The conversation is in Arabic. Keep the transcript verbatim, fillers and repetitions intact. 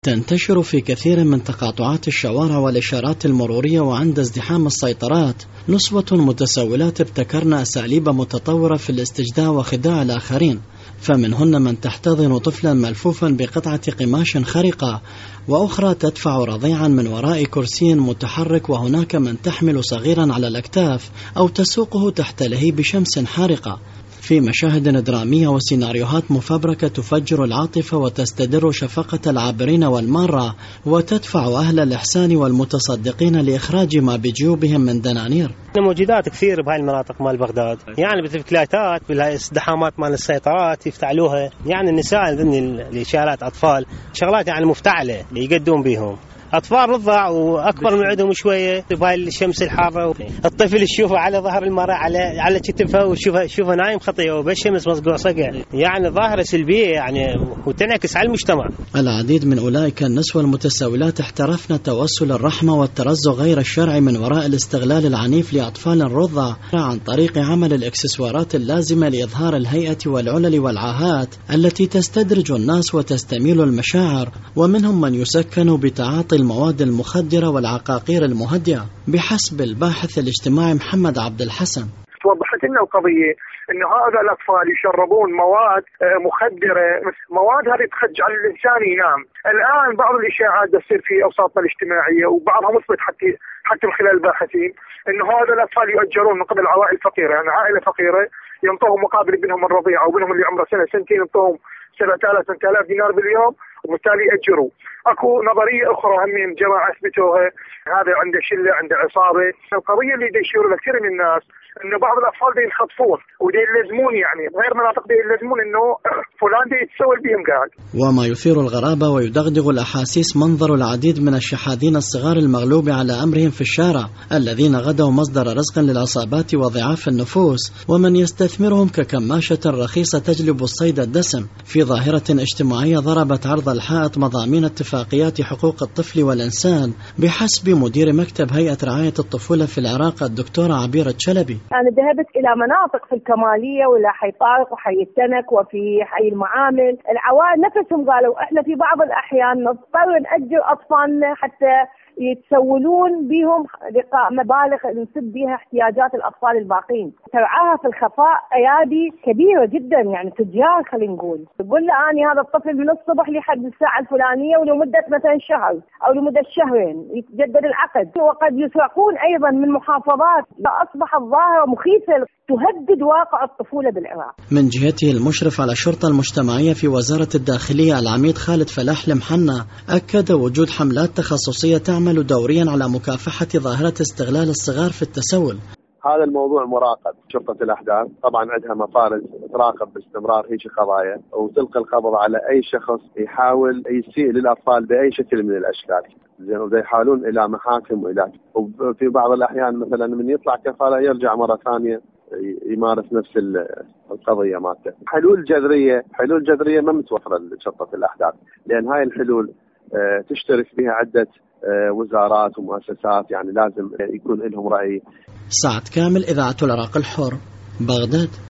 تنتشر في كثير من تقاطعات الشوارع والإشارات المرورية وعند ازدحام السيطرات نسوة متسولات ابتكرن أساليب متطورة في الاستجداء وخداع الآخرين، فمنهن من تحتضن طفلا ملفوفا بقطعة قماش خرقة، وأخرى تدفع رضيعا من وراء كرسي متحرك، وهناك من تحمل صغيرا على الأكتاف أو تسوقه تحت لهيب شمس حارقة، في مشاهد درامية وسيناريوهات مفبركة تفجر العاطفة وتستدر شفقة العابرين والمارة، وتدفع أهل الإحسان والمتصدقين لإخراج ما بجيوبهم من دنانير. موجودات كثير بهاي المناطق مال بغداد، يعني بالفكلاتات بالازدحامات مال السيطرات يفتعلوها، يعني النساء ذني الإشارات أطفال شغلات يعني مفتعلة يقدون بيهم أطفال رضع وأكبر من عندهم شوية بهاي الشمس الحارة. الطفل يشوفه على ظهر المرأة على على كتفه وشوفه شوفه نايم خطية وبالشمس مصقوع صقع، يعني ظاهرة سلبية يعني وتنعكس على المجتمع. العديد من أولئك النسوة المتسولات احترفن توسل الرحمة والترزق غير الشرعي من وراء الاستغلال العنيف لأطفال الرضع عن طريق عمل الإكسسوارات اللازمة لإظهار الهيئة والعلل والعاهات التي تستدرج الناس وتستميل المشاعر، ومنهم من يسكن بتعاطي المواد المخدرة والعقاقير المهدئة بحسب الباحث الاجتماعي محمد عبد الحسن. وضحت لنا القضية إنه هذا الأطفال يشربون مواد مخدرة، مواد هذه تخجل الإنسان ينام. الآن بعض الإشاعات تصير في أوساطنا الاجتماعية وبعضها مثبت حتى حتى من خلال الباحثين إنه هذا الأطفال يؤجرون من قبل عوائل فقيرة، يعني عائلة فقيرة ينطوهم مقابل ابنهم الرضيع أو ابنهم اللي عمره سنة سنتين ينطوهم سبعة آلاف ثمانية آلاف دينار باليوم، وبالتالي يأجروا. اكو نظريه اخرى هم من جماعه اثبتوها، هذا عنده شله عنده عصابه. القضيه اللي يشيروا لكثير من الناس انه بعض الاطفال دي ينخطفون ودي يلزمون، يعني بغير مناطق دي يلزمون انه فلان دي يتسول بهم قاعد. وما يثير الغرابه ويدغدغ الاحاسيس منظر العديد من الشحاذين الصغار المغلوب على امرهم في الشارع، الذين غدوا مصدر رزق للعصابات وضعاف النفوس، ومن يستثمرهم ككماشه رخيصه تجلب الصيد الدسم في ظاهره اجتماعيه ضربت عرض الحائط مضامين اتفاقيات حقوق الطفل والإنسان بحسب مدير مكتب هيئة رعاية الطفولة في العراق الدكتورة عبيرة شلبي. أنا ذهبت إلى مناطق في الكمالية ولا حي طارق وحي التنك وفي حي المعامل، العوائل نفسهم قالوا إحنا في بعض الأحيان نضطر نأجر أطفالنا حتى يتسولون بهم لقاء مبالغ نسد بها احتياجات الأطفال الباقين، ترعاها في الخفاء أيادي كبيرة جدا، يعني تجار خلينا نقول. تقول له أنا هذا الطفل من الصبح لحد الساعة الفلانية ولمدة مثلا شهر أو لمدة شهرين يتجدد العقد، وقد يسرقون أيضا من محافظات. أصبحت ظاهرة مخيفة تهدد واقع الطفولة بالعراق. من جهته المشرف على الشرطة المجتمعية في وزارة الداخلية العميد خالد فلاح المحنة أكد وجود حملات تخصصية تعمل دوريا على مكافحة ظاهرة استغلال الصغار في التسول. هذا الموضوع مراقب، شرطة الأحداث طبعا عندها مفارز تراقب باستمرار هيك قضايا وتلقي القبض على أي شخص يحاول يسيء للأطفال بأي شكل من الأشكال، زين، وده يحالون إلى محاكم وإلى وفي بعض الأحيان مثلا من يطلع كفالة يرجع مرة ثانية يمارس نفس القضية مالته. حلول جذرية حلول جذرية ما متوفرة لشرطة الأحداث، لأن هاي الحلول تشترك بها عدة وزارات ومؤسسات، يعني لازم يكون لهم رأي. سعد كامل، إذاعة العراق الحر، بغداد.